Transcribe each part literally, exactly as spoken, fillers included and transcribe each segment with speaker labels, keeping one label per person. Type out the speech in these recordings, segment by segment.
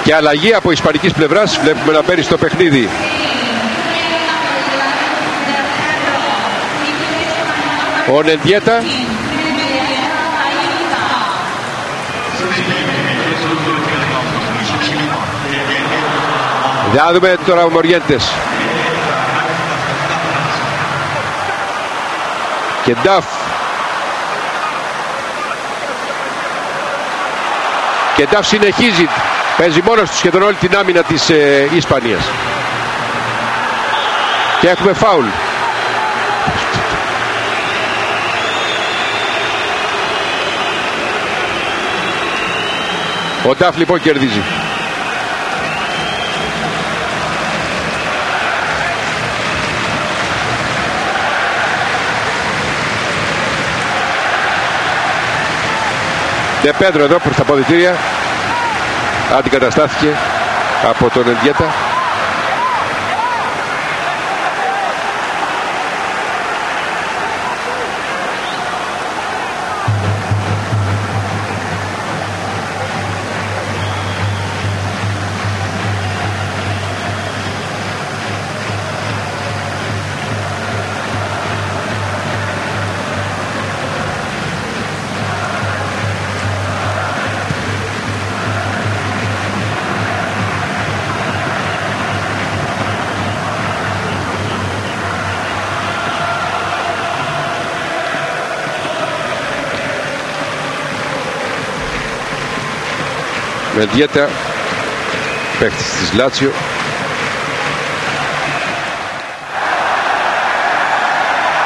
Speaker 1: Και αλλαγή από ισπανικής πλευράς βλέπουμε να μπαίνει στο παιχνίδι ο Νεντιέτα. Θα δούμε τώρα ο Μοριέντες και Νταφ και Νταφ συνεχίζει, παίζει μόνος του σχεδόν όλη την άμυνα της ε, Ισπανίας και έχουμε φάουλ. Ο Νταφ λοιπόν κερδίζει. De Pedro εδώ προς τα αποδυτήρια αντικαταστάθηκε από τον Ενδιέτα. Μεντιέτα, παίκτης της Λάτσιο.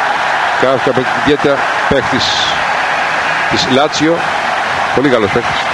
Speaker 1: Κάφκα Μεντιέτα, παίκτης της Λάτσιο. Πολύ καλός παίκτης.